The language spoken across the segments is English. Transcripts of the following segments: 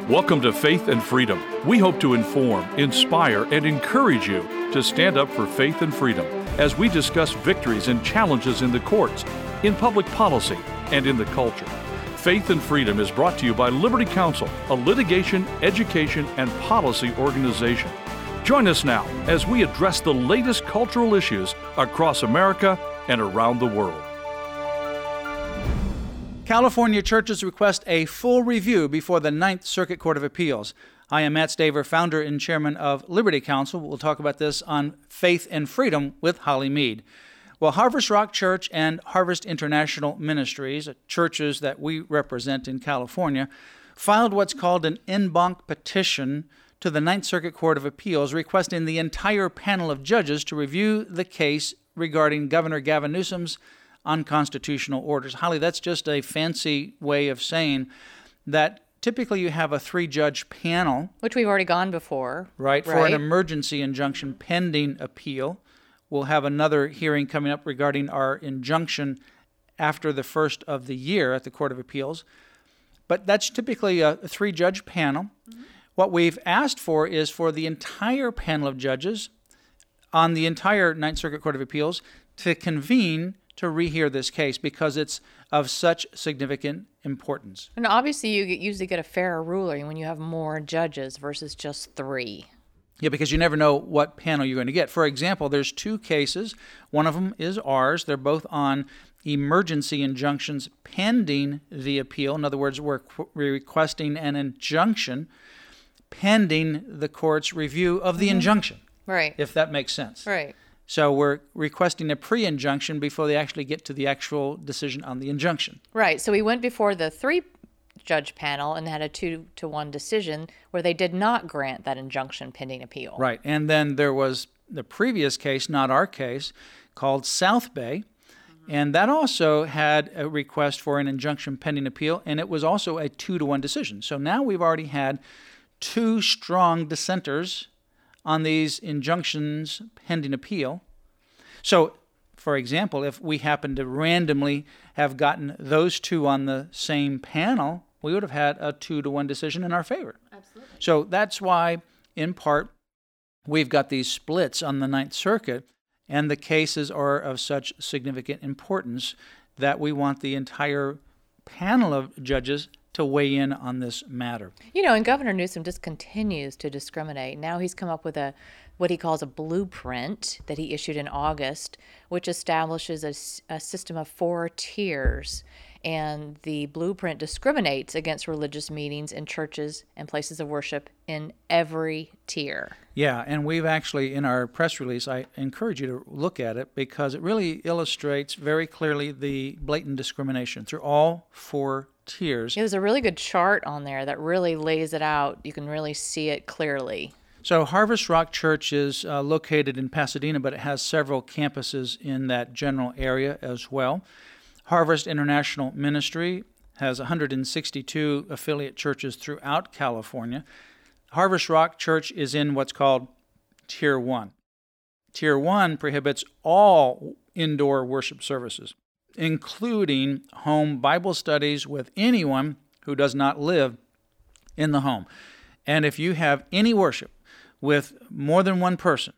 Welcome to Faith and Freedom. We hope to inform, inspire, and encourage you to stand up for faith and freedom as we discuss victories and challenges in the courts, in public policy, and in the culture. Faith and Freedom is brought to you by Liberty Counsel, a litigation, education, and policy organization. Join us now as we address the latest cultural issues across America and around the world. California churches request a full review before the Ninth Circuit Court of Appeals. I am Matt Staver, founder and chairman of Liberty Counsel. We'll talk about this on Faith and Freedom with Holly Mead. Well, Harvest Rock Church and Harvest International Ministries, churches that we represent in California, filed what's called an en banc petition to the Ninth Circuit Court of Appeals requesting the entire panel of judges to review the case regarding Governor Gavin Newsom's unconstitutional orders. Holly, that's just a fancy way of saying that typically you have a three-judge panel. Which we've already gone before. Right, for an emergency injunction pending appeal. We'll have another hearing coming up regarding our injunction after the first of the year at the Court of Appeals. But that's typically a three-judge panel. Mm-hmm. What we've asked for is for the entire panel of judges on the entire Ninth Circuit Court of Appeals to convene to rehear this case because it's of such significant importance. And obviously you usually get a fairer ruling when you have more judges versus just three. Yeah, because you never know what panel you're going to get. For example, there's two cases. One of them is ours. They're both on emergency injunctions pending the appeal. In other words, we're requesting an injunction pending the court's review of the injunction. Right. If that makes sense. Right. So we're requesting a pre-injunction before they actually get to the actual decision on the injunction. Right. So we went before the three-judge panel and had a 2-1 decision where they did not grant that injunction pending appeal. Right. And then there was the previous case, not our case, called South Bay. Mm-hmm. And that also had a request for an injunction pending appeal, and it was also a 2-1 decision. So now we've already had two strong dissenters on these injunctions pending appeal. So, for example, if we happen to randomly have gotten those two on the same panel, we would have had a 2-1 decision in our favor. Absolutely. So that's why, in part, we've got these splits on the Ninth Circuit, and the cases are of such significant importance that we want the entire panel of judges to weigh in on this matter. You know, and Governor Newsom just continues to discriminate. Now he's come up with what he calls a blueprint that he issued in August, which establishes a system of 4 tiers. And the blueprint discriminates against religious meetings in churches and places of worship in every tier. Yeah, and we've actually, in our press release, I encourage you to look at it because it really illustrates very clearly the blatant discrimination through all 4 tiers. There's a really good chart on there that really lays it out. You can really see it clearly. So Harvest Rock Church is located in Pasadena, but it has several campuses in that general area as well. Harvest International Ministry has 162 affiliate churches throughout California. Harvest Rock Church is in what's called Tier 1. Tier 1 prohibits all indoor worship services, including home Bible studies with anyone who does not live in the home. And if you have any worship with more than one person,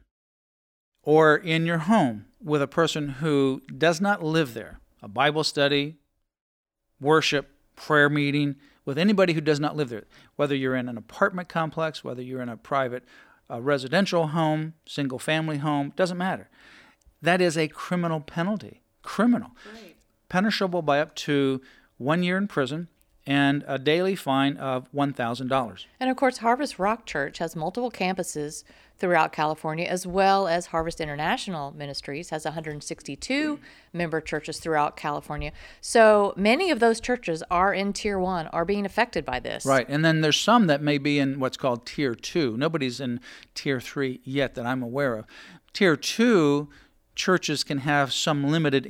or in your home with a person who does not live there, a Bible study, worship, prayer meeting, with anybody who does not live there, whether you're in an apartment complex, whether you're in a private residential home, single-family home, doesn't matter. That is a criminal penalty. Criminal. Right. Punishable by up to 1 year in prison and a daily fine of $1,000. And of course, Harvest Rock Church has multiple campuses throughout California, as well as Harvest International Ministries has 162 member churches throughout California. So many of those churches are in Tier 1, are being affected by this. Right, and then there's some that may be in what's called Tier 2. Nobody's in Tier 3 yet that I'm aware of. Tier 2, churches can have some limited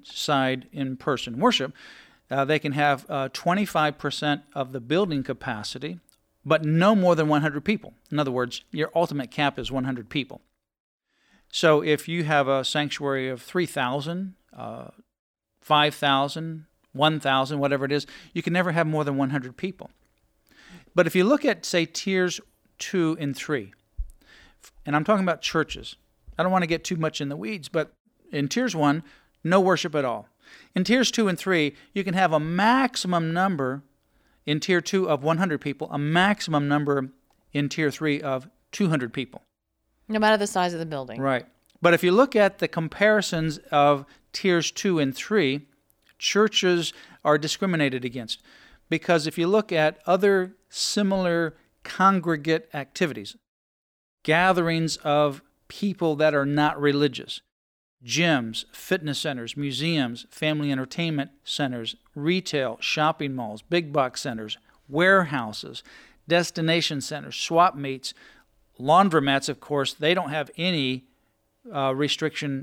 in-person worship. They can have 25% of the building capacity, but no more than 100 people. In other words, your ultimate cap is 100 people. So if you have a sanctuary of 3,000, 5,000, 1,000, whatever it is, you can never have more than 100 people. But if you look at, say, tiers 2 and 3, and I'm talking about churches. I don't want to get too much in the weeds, but in tiers 1, no worship at all. In tiers 2 and 3, you can have a maximum number in tier 2 of 100 people, a maximum number in tier 3 of 200 people. No matter the size of the building. Right. But if you look at the comparisons of tiers 2 and 3, churches are discriminated against. Because if you look at other similar congregate activities, gatherings of people that are not religious, gyms, fitness centers, museums, family entertainment centers, retail, shopping malls, big box centers, warehouses, destination centers, swap meets, laundromats, of course, they don't have any restriction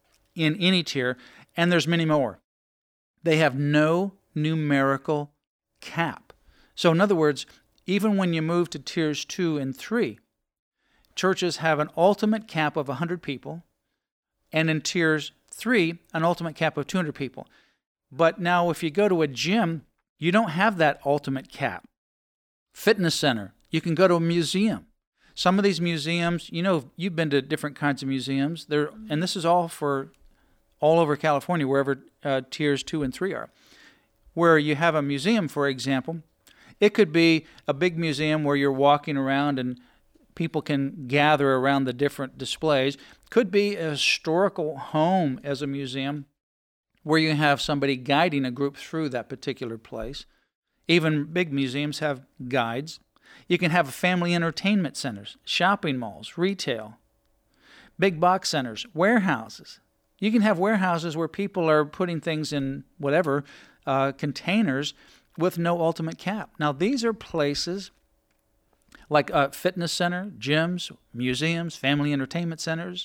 in any tier, and there's many more. They have no numerical cap. So in other words, even when you move to tiers 2 and 3, churches have an ultimate cap of 100 people, and in tiers 3, an ultimate cap of 200 people. But now if you go to a gym, you don't have that ultimate cap. Fitness center, you can go to a museum. Some of these museums, you've been to different kinds of museums, and this is all for all over California, wherever tiers 2 and 3 are. Where you have a museum, for example, it could be a big museum where you're walking around and people can gather around the different displays. Could be a historical home as a museum where you have somebody guiding a group through that particular place. Even big museums have guides. You can have family entertainment centers, shopping malls, retail, big box centers, warehouses. You can have warehouses where people are putting things in whatever containers with no ultimate cap. Now, these are places like a fitness center, gyms, museums, family entertainment centers,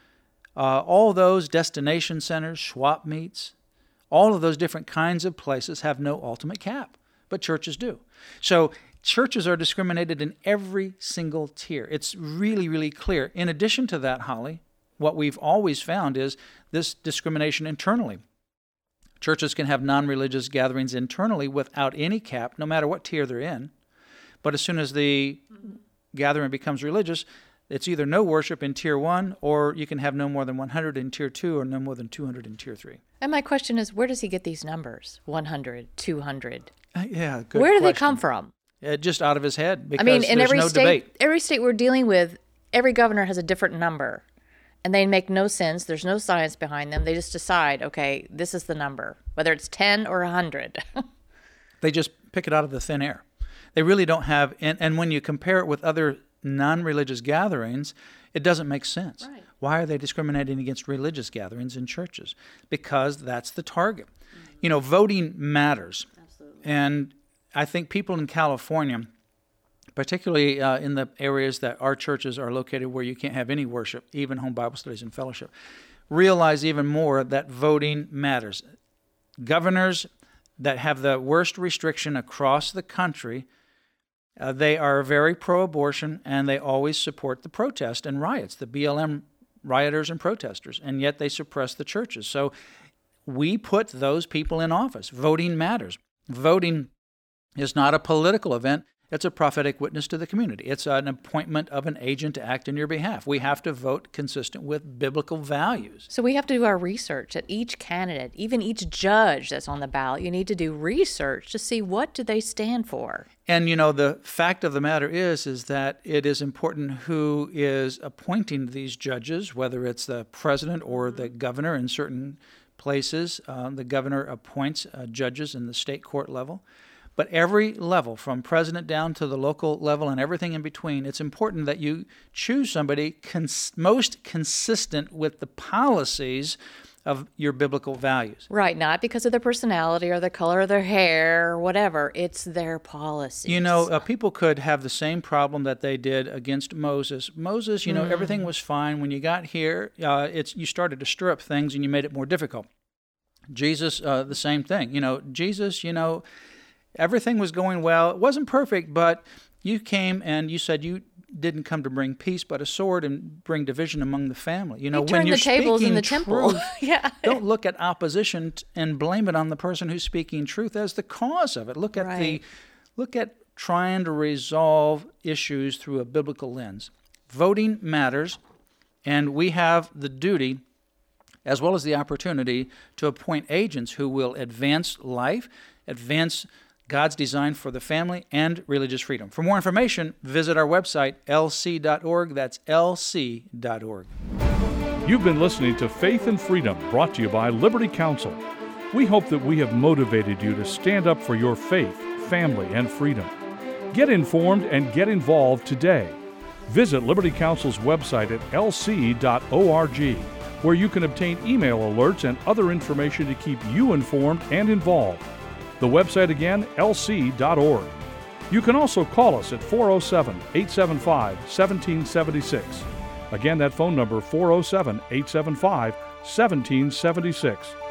all those destination centers, swap meets, all of those different kinds of places have no ultimate cap, but churches do. So churches are discriminated in every single tier. It's really, really clear. In addition to that, Holly, what we've always found is this discrimination internally. Churches can have non-religious gatherings internally without any cap, no matter what tier they're in. But as soon as the gathering becomes religious, it's either no worship in tier 1, or you can have no more than 100 in tier 2, or no more than 200 in tier 3. And my question is, where does he get these numbers? 100, 200? Yeah, good Where do question. they come from? Just out of his head, because in there's no debate. Every state we're dealing with, every governor has a different number. And they make no sense. There's no science behind them. They just decide, okay, this is the number, whether it's 10 or 100. They just pick it out of the thin air. They really don't have, and when you compare it with other non-religious gatherings, it doesn't make sense. Right. Why are they discriminating against religious gatherings in churches? Because that's the target. Mm-hmm. Voting matters. Absolutely. And I think people in California, particularly in the areas that our churches are located where you can't have any worship, even home Bible studies and fellowship, realize even more that voting matters. Governors that have the worst restriction across the country, they are very pro-abortion, and they always support the protest and riots, the BLM rioters and protesters, and yet they suppress the churches. So we put those people in office. Voting matters. Voting is not a political event. It's a prophetic witness to the community. It's an appointment of an agent to act in your behalf. We have to vote consistent with biblical values. So we have to do our research at each candidate, even each judge that's on the ballot. You need to do research to see what do they stand for. And, the fact of the matter is that it is important who is appointing these judges, whether it's the president or the governor in certain places. The governor appoints judges in the state court level. But every level, from president down to the local level and everything in between, it's important that you choose somebody most consistent with the policies of your biblical values. Right, not because of their personality or the color of their hair or whatever. It's their policies. People could have the same problem that they did against Moses. Moses, everything was fine. When you got here, you started to stir up things and you made it more difficult. Jesus, the same thing. Jesus, everything was going well. It wasn't perfect, but you came and you said you didn't come to bring peace, but a sword, and bring division among the family. When you're the tables in the temple. Yeah. Don't look at opposition and blame it on the person who's speaking truth as the cause of it. Look at trying to resolve issues through a biblical lens. Voting matters, and we have the duty as well as the opportunity to appoint agents who will advance life, advance God's design for the family, and religious freedom. For more information, visit our website, lc.org. That's lc.org. You've been listening to Faith and Freedom, brought to you by Liberty Counsel. We hope that we have motivated you to stand up for your faith, family, and freedom. Get informed and get involved today. Visit Liberty Counsel's website at lc.org, where you can obtain email alerts and other information to keep you informed and involved. The website again, lc.org. You can also call us at 407-875-1776. Again, that phone number, 407-875-1776.